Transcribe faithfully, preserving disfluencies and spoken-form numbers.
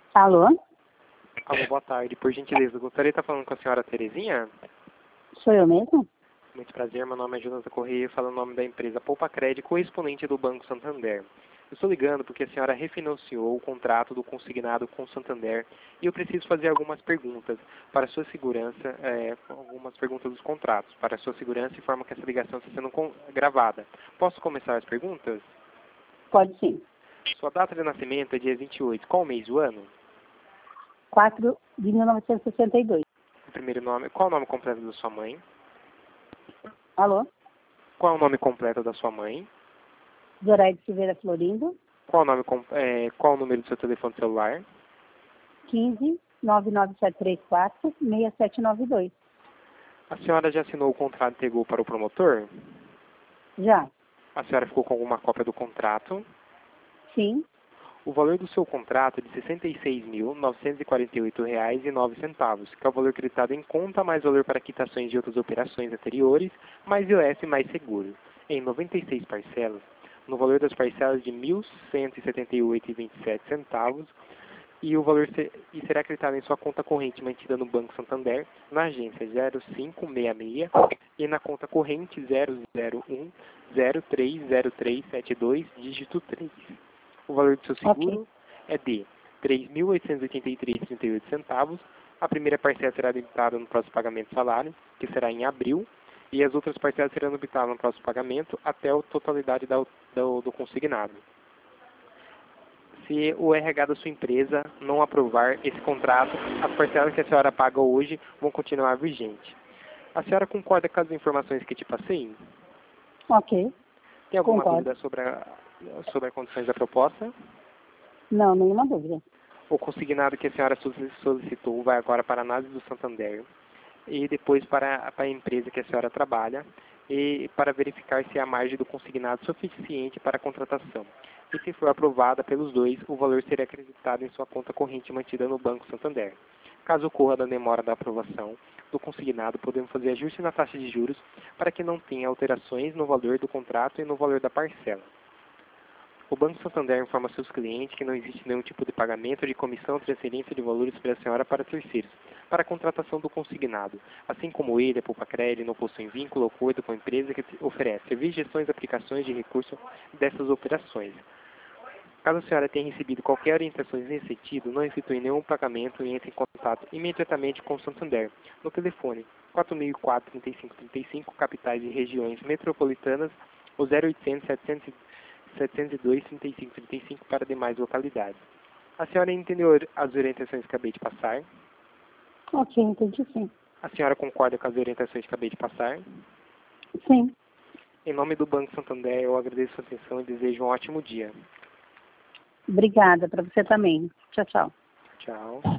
Alô? Alô, boa tarde. Por gentileza, gostaria de estar falando com a senhora Terezinha? Sou eu mesmo? Muito prazer, meu nome é Jonathan Corrêa, falo o nome da empresa Poupa Crédito, correspondente do Banco Santander. Eu estou ligando porque a senhora refinanciou o contrato do consignado com o Santander e eu preciso fazer algumas perguntas para a sua segurança, é, algumas perguntas dos contratos, para a sua segurança e forma que essa ligação está sendo gravada. Posso começar as perguntas? Pode sim. Sua data de nascimento é dia vinte e oito. Qual mês do ano? quatro de mil novecentos e sessenta e dois. O primeiro nome. Qual o nome completo da sua mãe? Alô? Qual o nome completo da sua mãe? Zoraide Silveira Florindo, Qual o nome, com- é, qual o número do seu telefone celular? quinze, nove nove sete três quatro, seis sete nove dois. A senhora já assinou o contrato e entregou para o promotor? Já? A senhora ficou com alguma cópia do contrato? Sim. O valor do seu contrato é de sessenta e seis mil, novecentos e quarenta e oito reais e nove centavos, que é o valor creditado em conta, mais valor para quitações de outras operações anteriores, mais I O S mais seguro, em noventa e seis parcelas, no valor das parcelas de mil cento e setenta e oito reais e vinte e sete centavos, e o valor ser, e será acreditado em sua conta corrente mantida no Banco Santander, na agência zero cinco seis seis e na conta corrente zero zero um zero três zero três sete dois, dígito três. O valor do seu seguro Ok. é de três mil oitocentos e oitenta e três reais e trinta e oito centavos. A primeira parcela será debitada no próximo pagamento de salário, que será em abril, e as outras parcelas serão debitadas no próximo pagamento até a totalidade da, do, do consignado. Se o R H da sua empresa não aprovar esse contrato, as parcelas que a senhora paga hoje vão continuar vigentes. A senhora concorda com as informações que te passei? Ok. Tem alguma Concordo. dúvida sobre, a, sobre as condições da proposta? Não, nenhuma dúvida. O consignado que a senhora solicitou vai agora para a análise do Santander e depois para, para a empresa que a senhora trabalha e para verificar se a margem do consignado é suficiente para a contratação. E se for aprovada pelos dois, o valor será acreditado em sua conta corrente mantida no Banco Santander. Caso ocorra da demora da aprovação do consignado, podemos fazer ajuste na taxa de juros para que não tenha alterações no valor do contrato e no valor da parcela. O Banco Santander informa seus clientes que não existe nenhum tipo de pagamento de comissão ou transferência de valores para a senhora para terceiros, para a contratação do consignado, assim como ele, a Poupa Crédito, não possuem vínculo ou acordo com a empresa que oferece serviços, gestões e aplicações de recursos dessas operações. Caso a senhora tenha recebido qualquer orientação nesse sentido, não efetue nenhum pagamento e entre em contato imediatamente com o Santander, no telefone quatro mil e quatro, trinta e cinco trinta e cinco, capitais e regiões metropolitanas, ou zero oitocentos, setecentos, setecentos e dois, trinta e cinco trinta e cinco para demais localidades. A senhora entendeu as orientações que acabei de passar? Ok, entendi sim. A senhora concorda com as orientações que acabei de passar? Sim. Em nome do Banco Santander, eu agradeço a atenção e desejo um ótimo dia. Obrigada para você também. Tchau, tchau. Tchau.